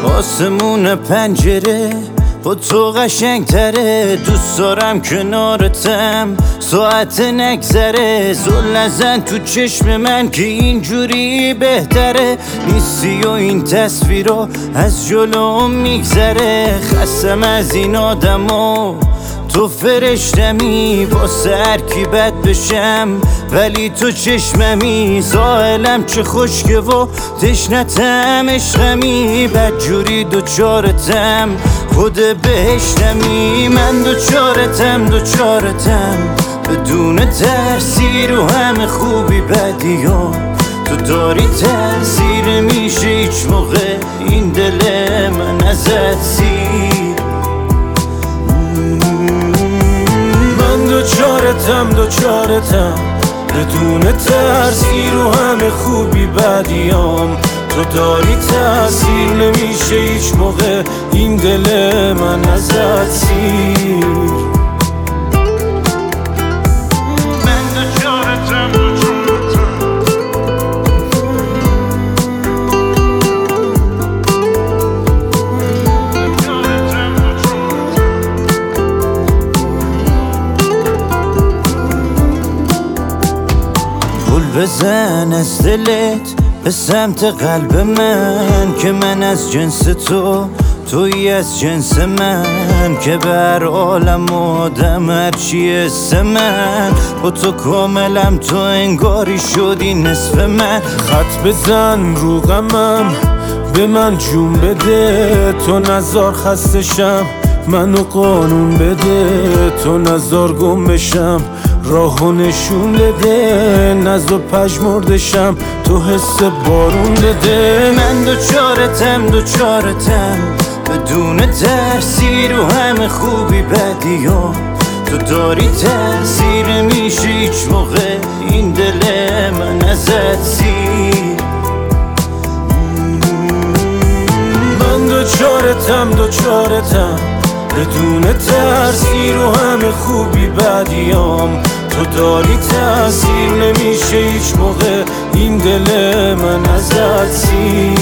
آسمون پنجره با تو قشنگ تره، دوست دارم کنارتم ساعت نگذره. زل نزن تو چشم من که اینجوری بهتره، نیستی و این تصویرها از جلوم میگذره. خستم از این آدما تو فرشتمی، واسه هر کی بد بشم ولی تو چشممی. ساحلم چه خشکه و تشنتم عشقمی، بدجوری دوچارتم خود بهشتمی. من دوچارتم بدون ترسی رو همه خوبی بدیام. تو داری تاثیر میشه هیچ موقع این دل من ازت سیر. دوچارتم بدون ترسی رو همه خوبی بدیام. تو داری تاثیر نمیشه هیچ موقع این دل من ازت سیر. بزن از دلت به سمت قلب من، که من از جنس توی از جنس من. که بر عالم آدم هرچی اسم من، با تو کاملم تو انگاری شدی نصف من. خط بزن رو غمم به من جون بده، تو نزار خستشم منو قانون بده. تو نزار گم بشم راهو نشون بده، نزو پژمردشم تو حس بارون بده. من دوچارتم بدون ترسی رو همه خوبی بدیام. تو داری تاثیر میشه هیچ موقع این دل من ازت سیر. من دوچارتم بدون ترسی رو همه خوبی بدیام. تو داری تاثیر نمیشه هیچ موقع این دل من ازت سیر.